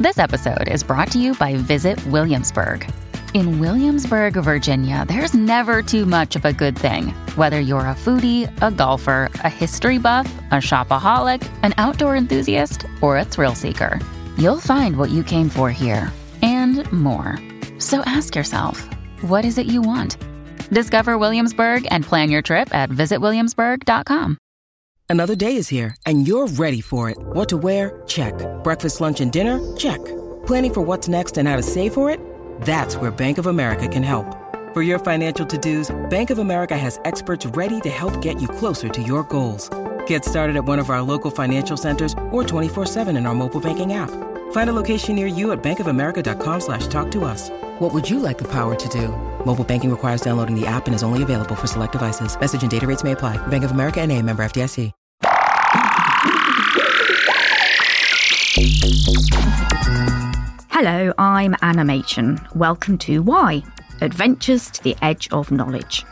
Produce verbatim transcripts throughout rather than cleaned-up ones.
This episode is brought to you by Visit Williamsburg. In Williamsburg, Virginia, there's never too much of a good thing. Whether you're a foodie, a golfer, a history buff, a shopaholic, an outdoor enthusiast, or a thrill seeker, you'll find what you came for here and more. So ask yourself, what is it you want? Discover Williamsburg and plan your trip at visit williamsburg dot com. Another day is here, and you're ready for it. What to wear? Check. Breakfast, lunch, and dinner? Check. Planning for what's next and how to save for it? That's where Bank of America can help. For your financial to-dos, Bank of America has experts ready to help get you closer to your goals. Get started at one of our local financial centers or twenty-four seven in our mobile banking app. Find a location near you at bankofamerica.com slash talk to us. What would you like the power to do? Mobile banking requires downloading the app and is only available for select devices. Message and data rates may apply. Bank of America N A, member F D I C. Hello, I'm Anna Machin. Welcome to Why? Adventures to the Edge of Knowledge.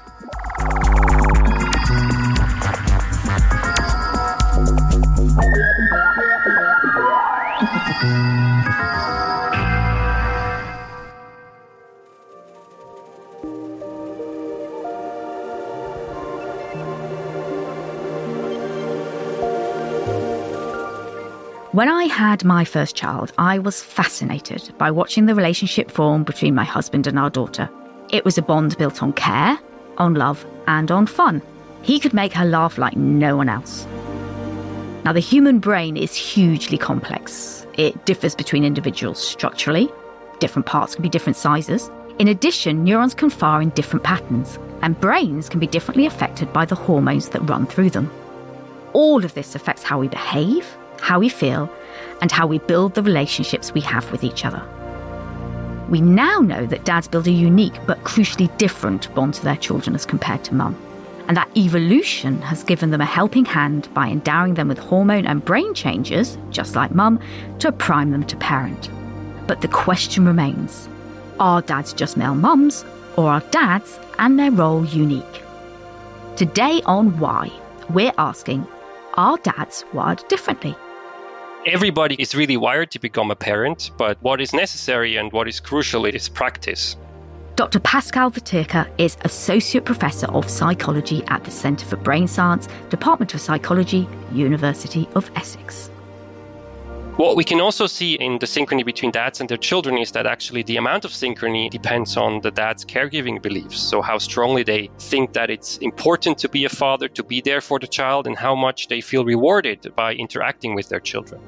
When I had my first child, I was fascinated by watching the relationship form between my husband and our daughter. It was a bond built on care, on love, and on fun. He could make her laugh like no one else. Now, the human brain is hugely complex. It differs between individuals structurally. Different parts can be different sizes. In addition, neurons can fire in different patterns, and brains can be differently affected by the hormones that run through them. All of this affects how we behave, how we feel, and how we build the relationships we have with each other. We now know that dads build a unique but crucially different bond to their children as compared to mum, and that evolution has given them a helping hand by endowing them with hormone and brain changes, just like mum, to prime them to parent. But the question remains, are dads just male mums, or are dads and their role unique? Today on Why, we're asking, are dads wired differently? Everybody is really wired to become a parent, but what is necessary and what is crucial is practice. Doctor Pascal Vatirka is Associate Professor of Psychology at the Centre for Brain Science, Department of Psychology, University of Essex. What we can also see in the synchrony between dads and their children is that actually the amount of synchrony depends on the dad's caregiving beliefs. So how strongly they think that it's important to be a father, to be there for the child, and how much they feel rewarded by interacting with their children.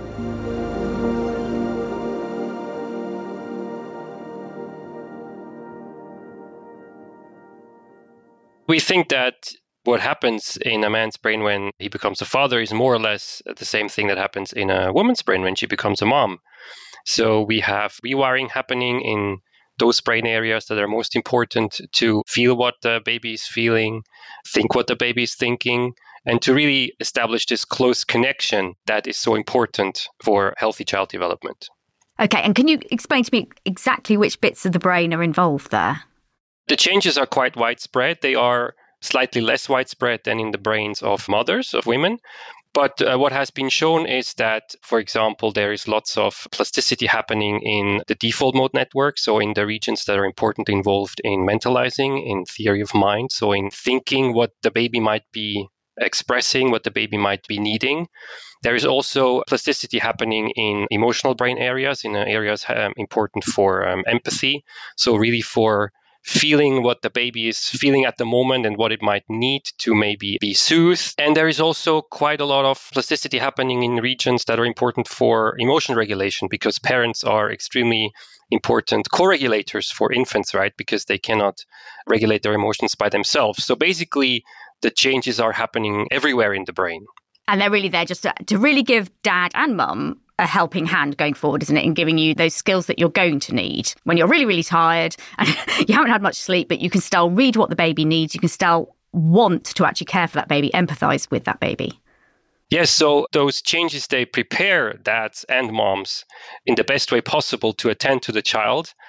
We think that what happens in a man's brain when he becomes a father is more or less the same thing that happens in a woman's brain when she becomes a mom. So we have rewiring happening in those brain areas that are most important to feel what the baby is feeling, think what the baby is thinking, and to really establish this close connection that is so important for healthy child development. Okay, and can you explain to me exactly which bits of the brain are involved there? The changes are quite widespread. They are slightly less widespread than in the brains of mothers, of women. But uh, what has been shown is that, for example, there is lots of plasticity happening in the default mode network, so in the regions that are important involved in mentalizing, in theory of mind, so in thinking what the baby might be expressing, what the baby might be needing. There is also plasticity happening in emotional brain areas, in uh, areas um, important for um, empathy, so really for feeling what the baby is feeling at the moment and what it might need to maybe be soothed. And there is also quite a lot of plasticity happening in regions that are important for emotion regulation, because parents are extremely important co-regulators for infants, right? Because they cannot regulate their emotions by themselves. So basically, the changes are happening everywhere in the brain. And they're really there just to, to really give dad and mum a helping hand going forward, isn't it? In giving you those skills that you're going to need when you're really, really tired and you haven't had much sleep, but you can still read what the baby needs. You can still want to actually care for that baby, empathise with that baby. Yes, so those changes, they prepare dads and moms in the best way possible to attend to the child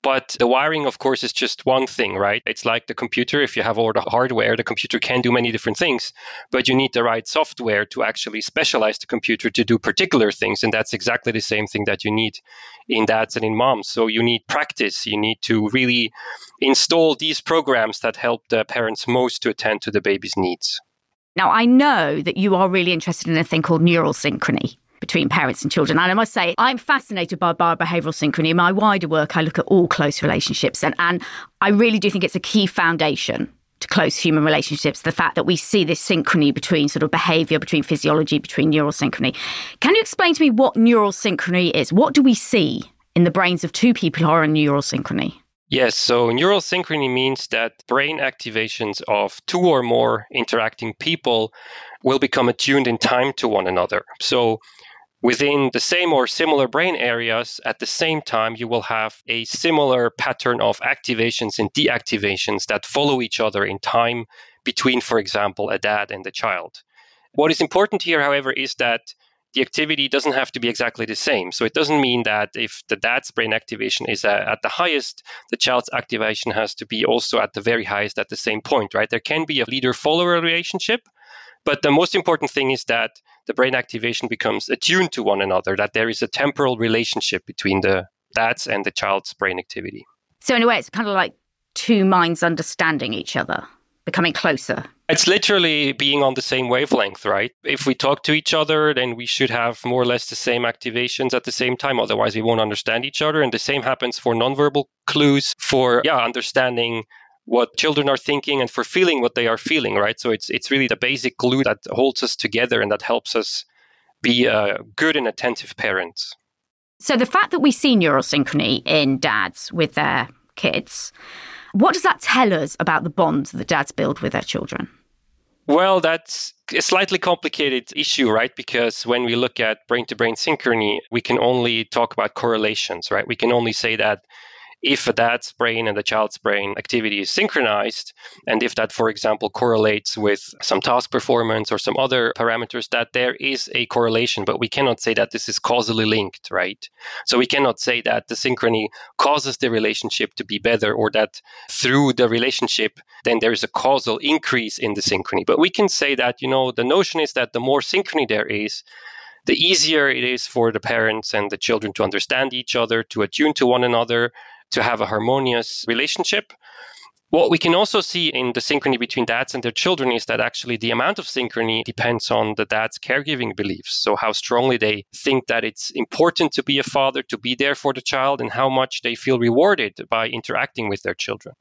But the wiring, of course, is just one thing, right? It's like the computer. If you have all the hardware, the computer can do many different things, but you need the right software to actually specialize the computer to do particular things. And that's exactly the same thing that you need in dads and in moms. So you need practice. You need to really install these programs that help the parents most to attend to the baby's needs. Now, I know that you are really interested in a thing called neural synchrony between parents and children. And I must say, I'm fascinated by biobehavioural synchrony. In my wider work, I look at all close relationships. And, and I really do think it's a key foundation to close human relationships, the fact that we see this synchrony between sort of behaviour, between physiology, between neural synchrony. Can you explain to me what neural synchrony is? What do we see in the brains of two people who are in neural synchrony? Yes, so neural synchrony means that brain activations of two or more interacting people will become attuned in time to one another. So within the same or similar brain areas, at the same time, you will have a similar pattern of activations and deactivations that follow each other in time between, for example, a dad and a child. What is important here, however, is that the activity doesn't have to be exactly the same. So it doesn't mean that if the dad's brain activation is uh, at the highest, the child's activation has to be also at the very highest at the same point, right? There can be a leader-follower relationship, but the most important thing is that the brain activation becomes attuned to one another, that there is a temporal relationship between the dad's and the child's brain activity. So in a way, it's kind of like two minds understanding each other, becoming closer. It's literally being on the same wavelength, right? If we talk to each other, then we should have more or less the same activations at the same time. Otherwise, we won't understand each other. And the same happens for nonverbal clues, for yeah, understanding what children are thinking and for feeling what they are feeling, right? So it's it's really the basic glue that holds us together and that helps us be a good and attentive parents. So the fact that we see neural synchrony in dads with their kids, what does that tell us about the bonds that dads build with their children? Well, that's a slightly complicated issue, right? Because when we look at brain-to-brain synchrony, we can only talk about correlations, right? We can only say that if a dad's brain and the child's brain activity is synchronized, and if that, for example, correlates with some task performance or some other parameters, that there is a correlation, but we cannot say that this is causally linked, right? So we cannot say that the synchrony causes the relationship to be better, or that through the relationship, then there is a causal increase in the synchrony. But we can say that, you know, the notion is that the more synchrony there is, the easier it is for the parents and the children to understand each other, to attune to one another, to have a harmonious relationship. What we can also see in the synchrony between dads and their children is that actually the amount of synchrony depends on the dad's caregiving beliefs. So how strongly they think that it's important to be a father, to be there for the child, and how much they feel rewarded by interacting with their children.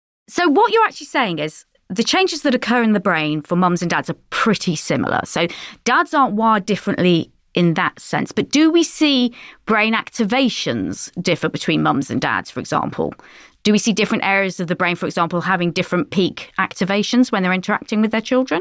So what you're actually saying is the changes that occur in the brain for mums and dads are pretty similar. So dads aren't wired differently in that sense. But do we see brain activations differ between mums and dads, for example? Do we see different areas of the brain, for example, having different peak activations when they're interacting with their children?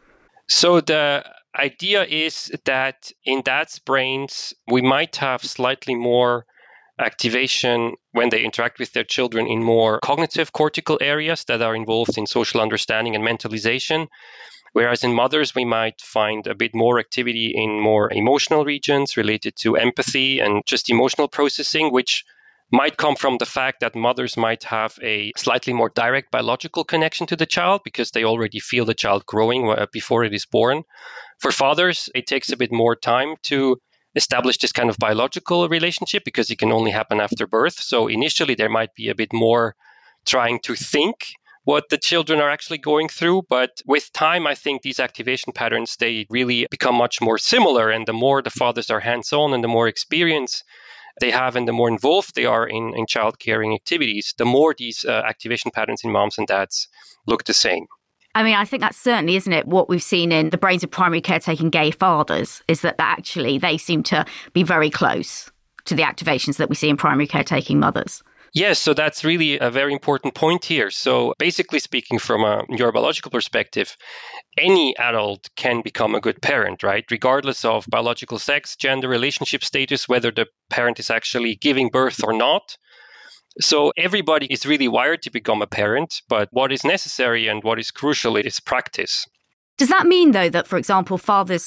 So the idea is that in dads' brains, we might have slightly more activation when they interact with their children in more cognitive cortical areas that are involved in social understanding and mentalization. Whereas in mothers, we might find a bit more activity in more emotional regions related to empathy and just emotional processing, which might come from the fact that mothers might have a slightly more direct biological connection to the child because they already feel the child growing before it is born. For fathers, it takes a bit more time to establish this kind of biological relationship because it can only happen after birth. So initially, there might be a bit more trying to think what the children are actually going through. But with time, I think these activation patterns, they really become much more similar. And the more the fathers are hands-on and the more experience they have and the more involved they are in, in child caring activities, the more these uh, activation patterns in moms and dads look the same. I mean, I think that's certainly, isn't it, what we've seen in the brains of primary caretaking gay fathers, is that actually they seem to be very close to the activations that we see in primary caretaking mothers. Yes, so that's really a very important point here. So basically speaking, from a neurobiological perspective, any adult can become a good parent, right? Regardless of biological sex, gender, relationship status, whether the parent is actually giving birth or not. So everybody is really wired to become a parent, but what is necessary and what is crucial is practice. Does that mean, though, that, for example, fathers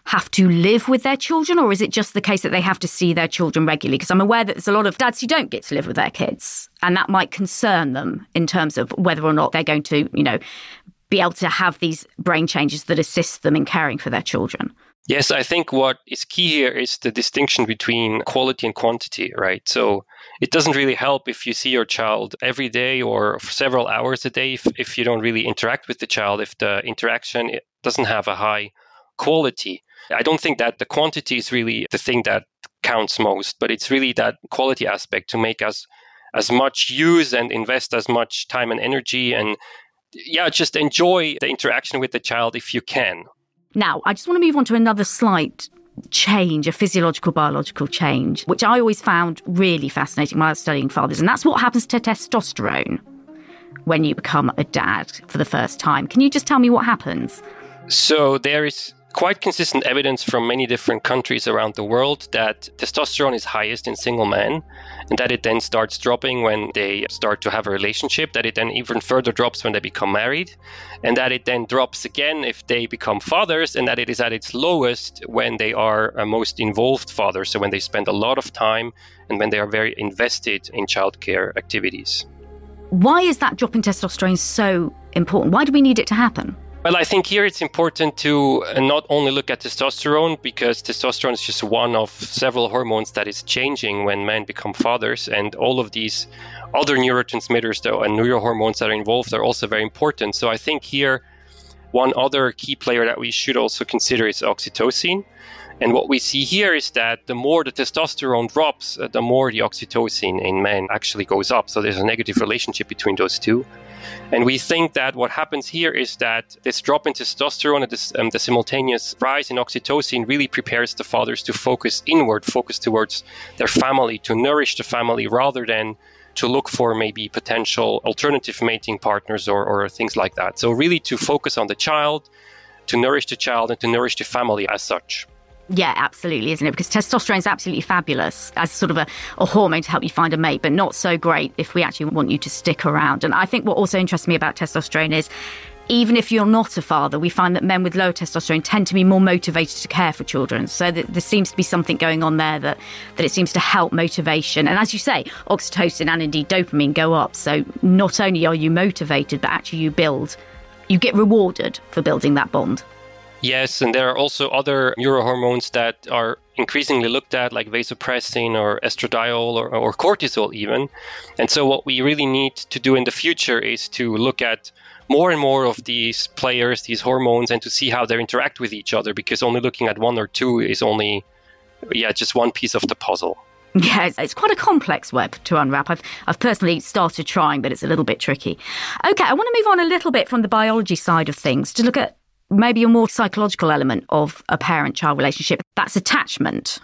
have to live with their children, or is it just the case that they have to see their children regularly? Because I'm aware that there's a lot of dads who don't get to live with their kids, and that might concern them in terms of whether or not they're going to, you know, be able to have these brain changes that assist them in caring for their children. Yes, I think what is key here is the distinction between quality and quantity, right? So it doesn't really help if you see your child every day or for several hours a day if, if you don't really interact with the child, if the interaction it doesn't have a high quality. I don't think that the quantity is really the thing that counts most, but it's really that quality aspect to make us as much use and invest as much time and energy and yeah, just enjoy the interaction with the child if you can. Now, I just want to move on to another slight change, a physiological, biological change, which I always found really fascinating when I was studying fathers. And that's what happens to testosterone when you become a dad for the first time. Can you just tell me what happens? So there is quite consistent evidence from many different countries around the world that testosterone is highest in single men and that it then starts dropping when they start to have a relationship, that it then even further drops when they become married, and that it then drops again if they become fathers, and that it is at its lowest when they are a most involved fathers, so when they spend a lot of time and when they are very invested in childcare activities. Why is that drop in testosterone so important? Why do we need it to happen? Well, I think here it's important to not only look at testosterone, because testosterone is just one of several hormones that is changing when men become fathers. And all of these other neurotransmitters though, and neurohormones that are involved are also very important. So I think here one other key player that we should also consider is oxytocin. And what we see here is that the more the testosterone drops, uh, the more the oxytocin in men actually goes up. So there's a negative relationship between those two. And we think that what happens here is that this drop in testosterone and this, um, the simultaneous rise in oxytocin really prepares the fathers to focus inward, focus towards their family, to nourish the family rather than to look for maybe potential alternative mating partners or, or things like that. So really to focus on the child, to nourish the child and to nourish the family as such. Yeah, absolutely, isn't it? Because testosterone is absolutely fabulous as sort of a, a hormone to help you find a mate, but not so great if we actually want you to stick around. And I think what also interests me about testosterone is even if you're not a father, we find that men with low testosterone tend to be more motivated to care for children. So that there seems to be something going on there that, that it seems to help motivation. And as you say, oxytocin and indeed dopamine go up. So not only are you motivated, but actually you build, you get rewarded for building that bond. Yes, and there are also other neurohormones that are increasingly looked at, like vasopressin or estradiol or, or cortisol even. And so what we really need to do in the future is to look at more and more of these players, these hormones, and to see how they interact with each other, because only looking at one or two is only, yeah, just one piece of the puzzle. Yeah, it's, it's quite a complex web to unwrap. I've, I've personally started trying, but it's a little bit tricky. Okay, I want to move on a little bit from the biology side of things to look at maybe a more psychological element of a parent-child relationship. That's attachment.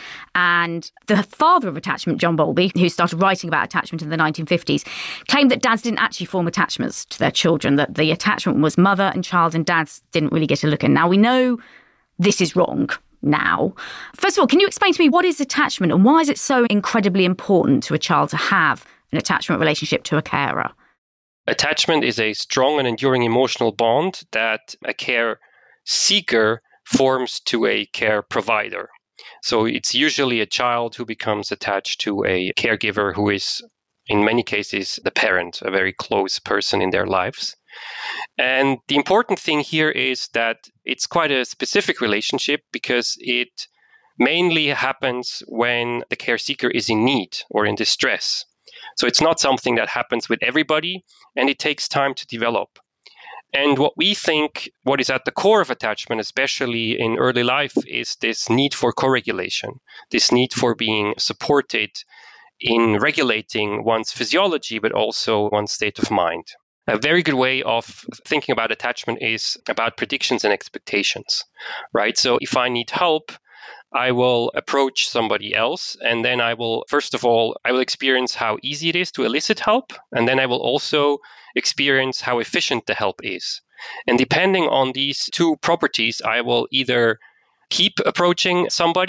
And the father of attachment, John Bowlby, who started writing about attachment in the nineteen fifties, claimed that dads didn't actually form attachments to their children, that the attachment was mother and child and dads didn't really get a look in. Now, we know this is wrong now. First of all, can you explain to me what is attachment and why is it so incredibly important to a child to have an attachment relationship to a carer? Attachment is a strong and enduring emotional bond that a care seeker forms to a care provider. So it's usually a child who becomes attached to a caregiver who is, in many cases, the parent, a very close person in their lives. And the important thing here is that it's quite a specific relationship because it mainly happens when the care seeker is in need or in distress. So it's not something that happens with everybody, and it takes time to develop. And what we think, what is at the core of attachment, especially in early life, is this need for co-regulation, this need for being supported in regulating one's physiology, but also one's state of mind. A very good way of thinking about attachment is about predictions and expectations, right? So if I need help, I will approach somebody else, and then I will, first of all, I will experience how easy it is to elicit help, and then I will also experience how efficient the help is. And depending on these two properties, I will either keep approaching somebody,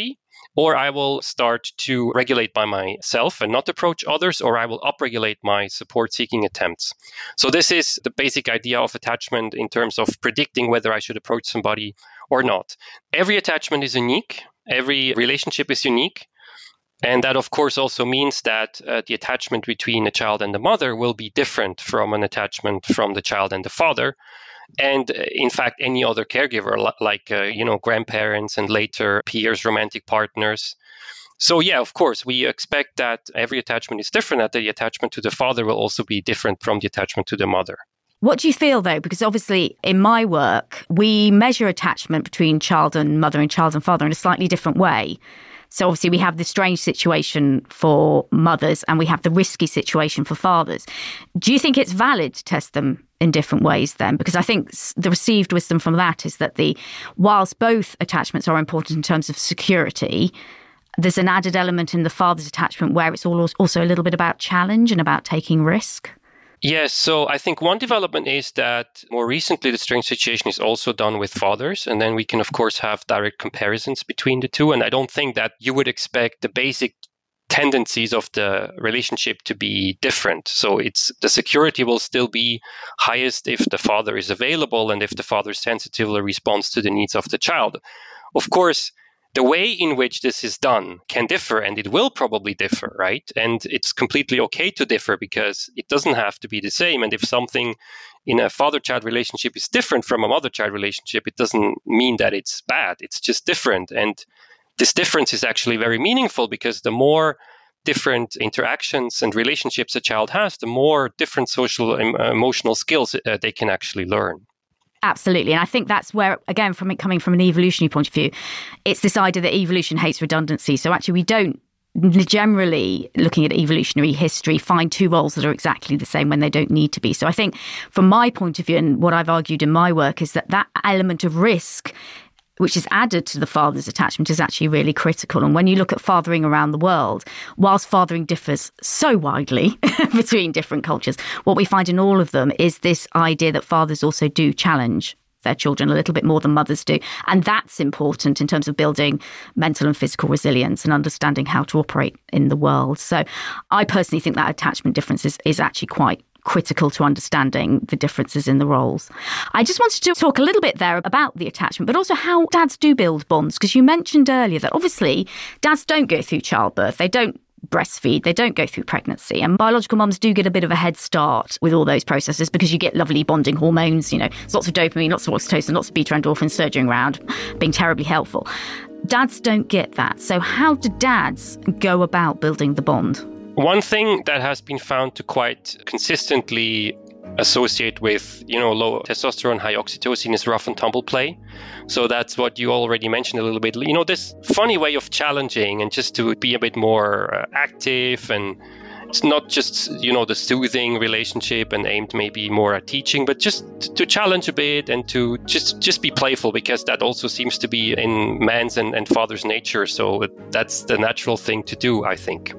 or I will start to regulate by myself and not approach others, or I will upregulate my support-seeking attempts. So this is the basic idea of attachment in terms of predicting whether I should approach somebody or not. Every attachment is unique. Every relationship is unique. And that, of course, also means that uh, the attachment between a child and the mother will be different from an attachment from the child and the father. And uh, in fact, any other caregiver, like, uh, you know, grandparents and later peers, romantic partners. So, yeah, of course, we expect that every attachment is different, that the attachment to the father will also be different from the attachment to the mother. What do you feel, though? Because obviously in my work, we measure attachment between child and mother and child and father in a slightly different way. So obviously we have the strange situation for mothers and we have the risky situation for fathers. Do you think it's valid to test them in different ways then? Because I think the received wisdom from that is that the whilst both attachments are important in terms of security, there's an added element in the father's attachment where it's also a little bit about challenge and about taking risk. Yes, so I think one development is that more recently the strange situation is also done with fathers, and then we can of course have direct comparisons between the two. And I don't think that you would expect the basic tendencies of the relationship to be different. So it's the security will still be highest if the father is available and if the father sensitively responds to the needs of the child. Of course, the way in which this is done can differ, and it will probably differ, right? And it's completely okay to differ because it doesn't have to be the same. And if something in a father-child relationship is different from a mother-child relationship, it doesn't mean that it's bad. It's just different. And this difference is actually very meaningful because the more different interactions and relationships a child has, the more different social and emotional skills uh, they can actually learn. Absolutely. And I think that's where, again, from it coming from an evolutionary point of view, it's this idea that evolution hates redundancy. So actually, we don't generally, looking at evolutionary history, find two roles that are exactly the same when they don't need to be. So I think from my point of view, and what I've argued in my work, is that that element of risk, which is added to the father's attachment, is actually really critical. And when you look at fathering around the world, whilst fathering differs so widely between different cultures, what we find in all of them is this idea that fathers also do challenge their children a little bit more than mothers do. And that's important in terms of building mental and physical resilience and understanding how to operate in the world. So I personally think that attachment difference is, is actually quite critical to understanding the differences in the roles. I just wanted to talk a little bit there about the attachment, but also how dads do build bonds, because you mentioned earlier that obviously dads don't go through childbirth, they don't breastfeed, they don't go through pregnancy, and biological mums do get a bit of a head start with all those processes because you get lovely bonding hormones, you know, lots of dopamine, lots of oxytocin, lots of beta endorphins surging around, being terribly helpful. Dads don't get that. So how do dads go about building the bond? One thing that has been found to quite consistently associate with, you know, low testosterone, high oxytocin is rough and tumble play. So that's what you already mentioned a little bit. You know, this funny way of challenging and just to be a bit more uh, active, and it's not just, you know, the soothing relationship and aimed maybe more at teaching, but just to challenge a bit and to just, just be playful, because that also seems to be in man's and, and father's nature. So that's the natural thing to do, I think.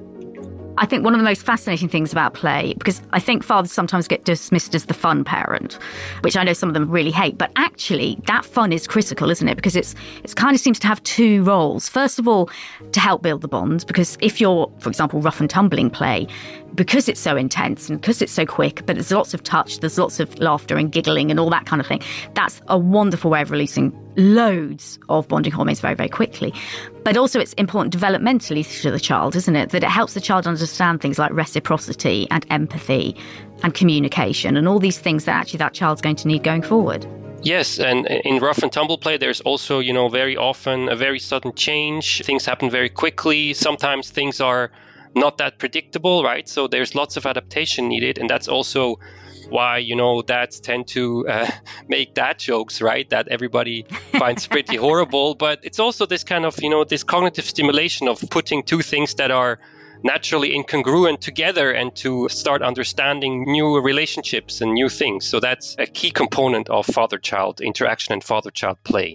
I think one of the most fascinating things about play, because I think fathers sometimes get dismissed as the fun parent, which I know some of them really hate, but actually that fun is critical, isn't it? Because it's it's kind of seems to have two roles. First of all, to help build the bond, because if you're, for example, rough and tumbling play, because it's so intense and because it's so quick, but there's lots of touch, there's lots of laughter and giggling and all that kind of thing, that's a wonderful way of releasing loads of bonding hormones very, very quickly. But also it's important developmentally to the child, isn't it? That it helps the child understand things like reciprocity and empathy and communication and all these things that actually that child's going to need going forward. Yes, and in rough and tumble play, there's also, you know, very often a very sudden change. Things happen very quickly. Sometimes things are not that predictable, right? So there's lots of adaptation needed. And that's also why, you know, dads tend to uh, make dad jokes, right? That everybody finds pretty horrible. But it's also this kind of, you know, this cognitive stimulation of putting two things that are naturally incongruent together and to start understanding new relationships and new things. So that's a key component of father-child interaction and father-child play.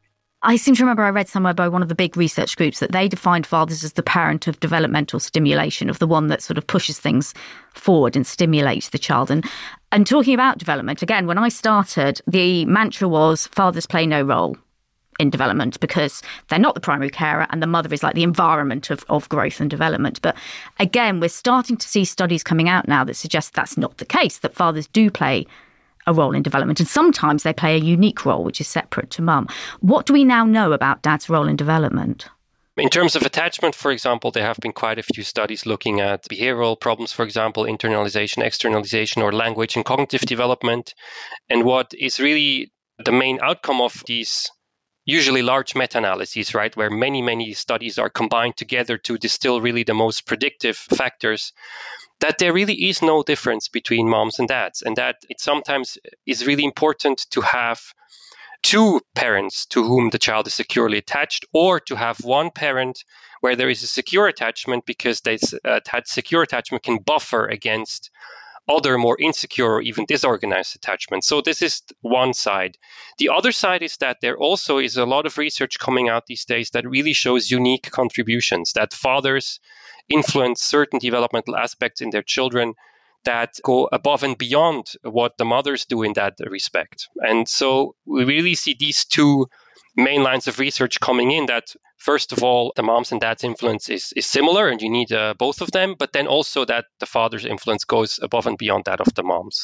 I seem to remember I read somewhere by one of the big research groups that they defined fathers as the parent of developmental stimulation, of the one that sort of pushes things forward and stimulates the child. And and talking about development, again, when I started, the mantra was fathers play no role in development because they're not the primary carer and the mother is like the environment of, of growth and development. But again, we're starting to see studies coming out now that suggest that's not the case, that fathers do play a role in development. And sometimes they play a unique role, which is separate to mum. What do we now know about dad's role in development? In terms of attachment, for example, there have been quite a few studies looking at behavioral problems, for example, internalization, externalization, or language and cognitive development. And what is really the main outcome of these usually large meta-analyses, right, where many, many studies are combined together to distill really the most predictive factors, that there really is no difference between moms and dads, and that it sometimes is really important to have two parents to whom the child is securely attached, or to have one parent where there is a secure attachment, because this uh, secure attachment can buffer against other more insecure or even disorganized attachments. So this is one side. The other side is that there also is a lot of research coming out these days that really shows unique contributions, that fathers influence certain developmental aspects in their children that go above and beyond what the mothers do in that respect. And so we really see these two main lines of research coming in, that first of all, the mom's and dad's influence is, is similar and you need uh, both of them, but then also that the father's influence goes above and beyond that of the mom's.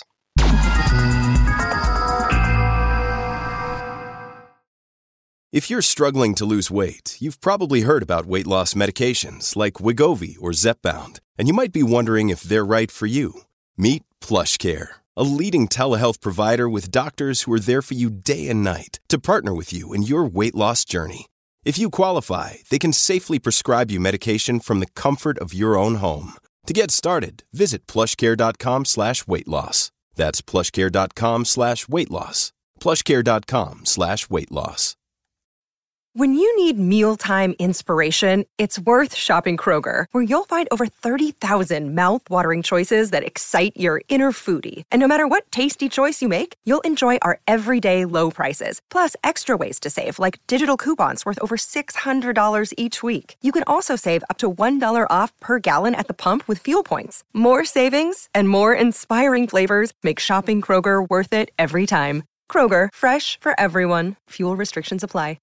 If you're struggling to lose weight, you've probably heard about weight loss medications like Wegovy or Zepbound, and you might be wondering if they're right for you. Meet PlushCare, a leading telehealth provider with doctors who are there for you day and night to partner with you in your weight loss journey. If you qualify, they can safely prescribe you medication from the comfort of your own home. To get started, visit plushcare.com slash weight loss. That's plushcare.com slash weight loss. plushcare.com slash weight loss. When you need mealtime inspiration, it's worth shopping Kroger, where you'll find over thirty thousand mouth-watering choices that excite your inner foodie. And no matter what tasty choice you make, you'll enjoy our everyday low prices, plus extra ways to save, like digital coupons worth over six hundred dollars each week. You can also save up to one dollar off per gallon at the pump with fuel points. More savings and more inspiring flavors make shopping Kroger worth it every time. Kroger, fresh for everyone. Fuel restrictions apply.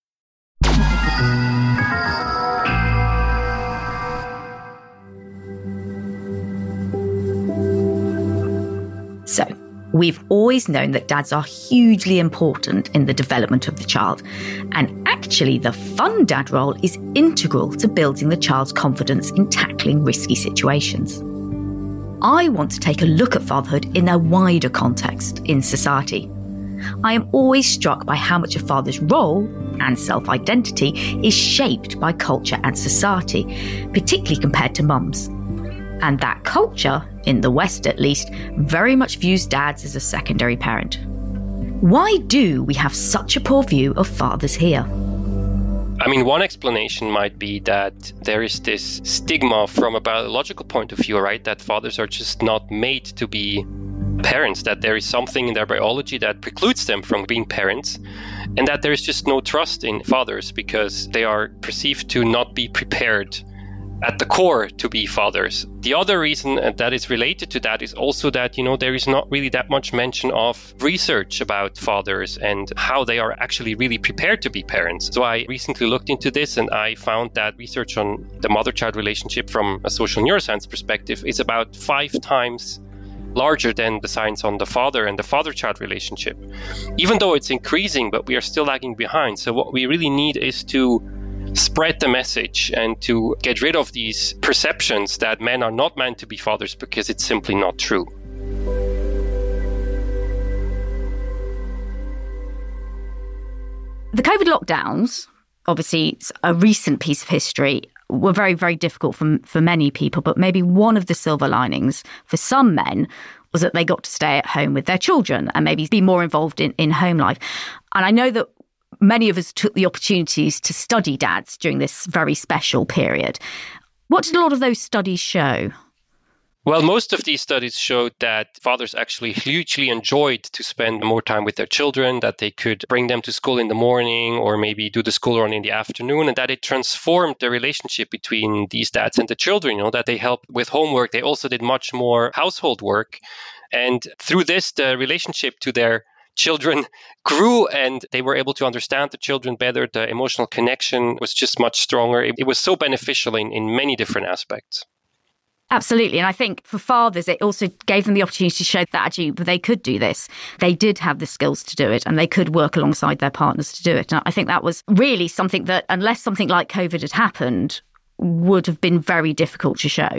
So, we've always known that dads are hugely important in the development of the child. And actually, the fun dad role is integral to building the child's confidence in tackling risky situations. I want to take a look at fatherhood in a wider context in society. I am always struck by how much a father's role and self-identity is shaped by culture and society, particularly compared to mums. And that culture, in the West at least, very much views dads as a secondary parent. Why do we have such a poor view of fathers here? I mean, one explanation might be that there is this stigma from a biological point of view, right? That fathers are just not made to be parents, that there is something in their biology that precludes them from being parents, and that there is just no trust in fathers because they are perceived to not be prepared at the core to be fathers. The other reason that is related to that is also that, you know, there is not really that much mention of research about fathers and how they are actually really prepared to be parents. So I recently looked into this and I found that research on the mother-child relationship from a social neuroscience perspective is about five times larger than the science on the father and the father-child relationship. Even though it's increasing, but we are still lagging behind. So what we really need is to spread the message and to get rid of these perceptions that men are not meant to be fathers, because it's simply not true. The COVID lockdowns, obviously a recent piece of history, were very, very difficult for, for many people. But maybe one of the silver linings for some men was that they got to stay at home with their children and maybe be more involved in, in home life. And I know that many of us took the opportunities to study dads during this very special period. What did a lot of those studies show? Well, most of these studies showed that fathers actually hugely enjoyed to spend more time with their children, that they could bring them to school in the morning or maybe do the school run in the afternoon, and that it transformed the relationship between these dads and the children, you know, that they helped with homework. They also did much more household work. And through this, the relationship to their children grew and they were able to understand the children better. The emotional connection was just much stronger. It, it was so beneficial in, in many different aspects. Absolutely. And I think for fathers, it also gave them the opportunity to show that actually they could do this. They did have the skills to do it and they could work alongside their partners to do it. And I think that was really something that, unless something like COVID had happened, would have been very difficult to show.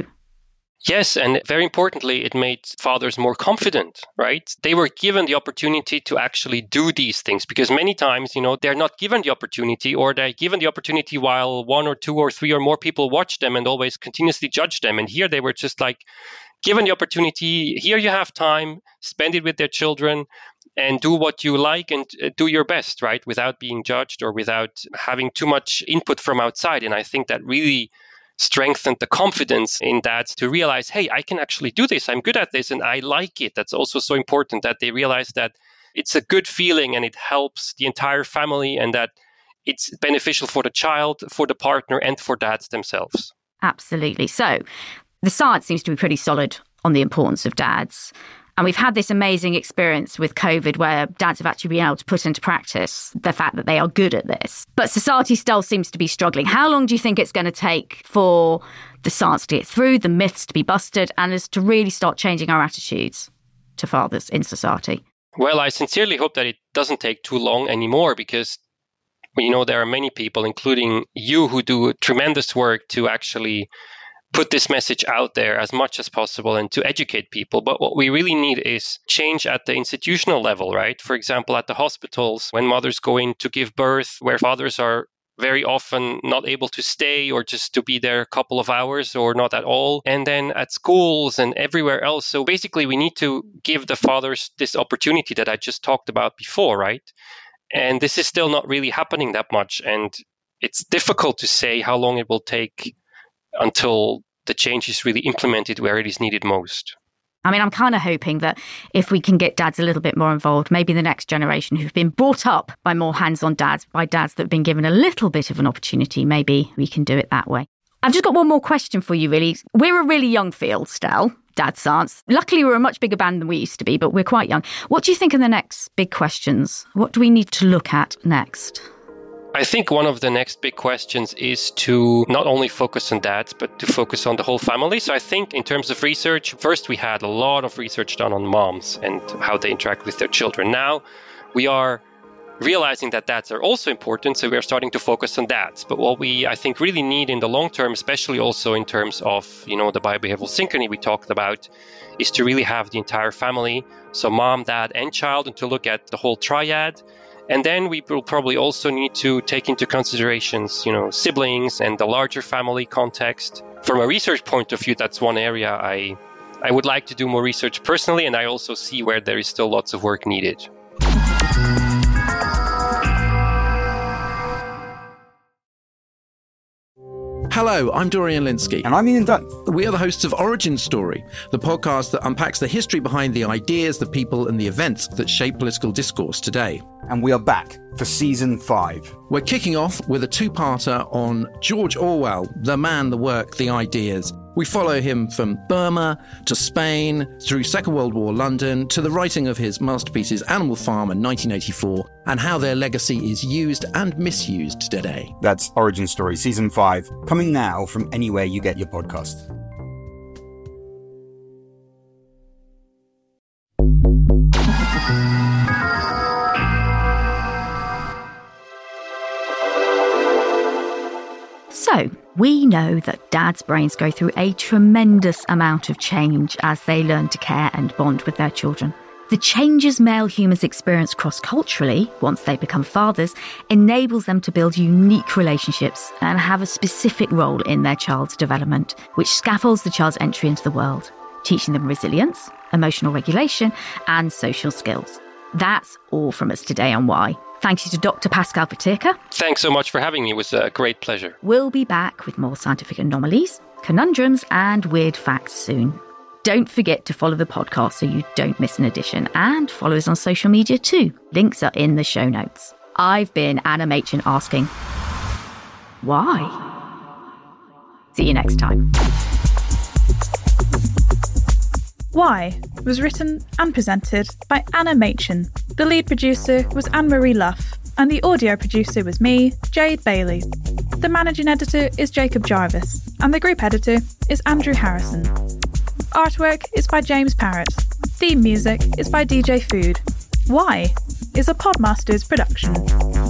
Yes, and very importantly, it made fathers more confident, right? They were given the opportunity to actually do these things because many times, you know, they're not given the opportunity, or they're given the opportunity while one or two or three or more people watch them and always continuously judge them. And here they were just like given the opportunity. Here you have time, spend it with their children and do what you like and do your best, right? Without being judged or without having too much input from outside. And I think that really strengthened the confidence in dads to realize, hey, I can actually do this. I'm good at this and I like it. That's also so important that they realize that it's a good feeling and it helps the entire family and that it's beneficial for the child, for the partner, and for dads themselves. Absolutely. So the science seems to be pretty solid on the importance of dads. And we've had this amazing experience with COVID where dads have actually been able to put into practice the fact that they are good at this. But society still seems to be struggling. How long do you think it's going to take for the science to get through, the myths to be busted, and us to really start changing our attitudes to fathers in society? Well, I sincerely hope that it doesn't take too long anymore because, you know, there are many people, including you, who do tremendous work to actually put this message out there as much as possible and to educate people. But what we really need is change at the institutional level, right? For example, at the hospitals, when mothers go in to give birth, where fathers are very often not able to stay or just to be there a couple of hours or not at all. And then at schools and everywhere else. So basically, we need to give the fathers this opportunity that I just talked about before, right? And this is still not really happening that much. And it's difficult to say how long it will take until the change is really implemented where it is needed most. I mean, I'm kind of hoping that if we can get dads a little bit more involved, maybe the next generation who've been brought up by more hands-on dads, by dads that have been given a little bit of an opportunity, maybe we can do it that way. I've just got one more question for you, really. We're a really young field still, Dad Science. Luckily, we're a much bigger band than we used to be, but we're quite young. What do you think are the next big questions? What do we need to look at next? I think one of the next big questions is to not only focus on dads, but to focus on the whole family. So I think in terms of research, first we had a lot of research done on moms and how they interact with their children. Now we are realizing that dads are also important, so we are starting to focus on dads. But what we, I think, really need in the long term, especially also in terms of, you know, the biobehavioral synchrony we talked about, is to really have the entire family, so mom, dad, and child, and to look at the whole triad. And then we will probably also need to take into considerations, you know, siblings and the larger family context. From a research point of view, that's one area I I would like to do more research personally, and I also see where there is still lots of work needed. Hello, I'm Dorian Lynskey. And I'm Ian Dunn. We are the hosts of Origin Story, the podcast that unpacks the history behind the ideas, the people, and the events that shape political discourse today. And we are back for season five. We're kicking off with a two-parter on George Orwell, the man, the work, the ideas. We follow him from Burma to Spain, through Second World War London, to the writing of his masterpieces Animal Farm in nineteen eighty-four, and how their legacy is used and misused today. That's Origin Story, season five, coming now from anywhere you get your podcast. So, we know that dads' brains go through a tremendous amount of change as they learn to care and bond with their children. The changes male humans experience cross-culturally, once they become fathers, enables them to build unique relationships and have a specific role in their child's development, which scaffolds the child's entry into the world, teaching them resilience, emotional regulation, and social skills. That's all from us today on Why. Thank you to Doctor Pascal Wojtyła. Thanks so much for having me. It was a great pleasure. We'll be back with more scientific anomalies, conundrums, and weird facts soon. Don't forget to follow the podcast so you don't miss an edition, and follow us on social media too. Links are in the show notes. I've been Anna Machin asking, why? See you next time. Why was written and presented by Anna Machin. The lead producer was Anne-Marie Luff, and the audio producer was me, Jade Bailey. The managing editor is Jacob Jarvis, and the group editor is Andrew Harrison. Artwork is by James Parrott. Theme music is by D J Food. Why is a Podmasters production.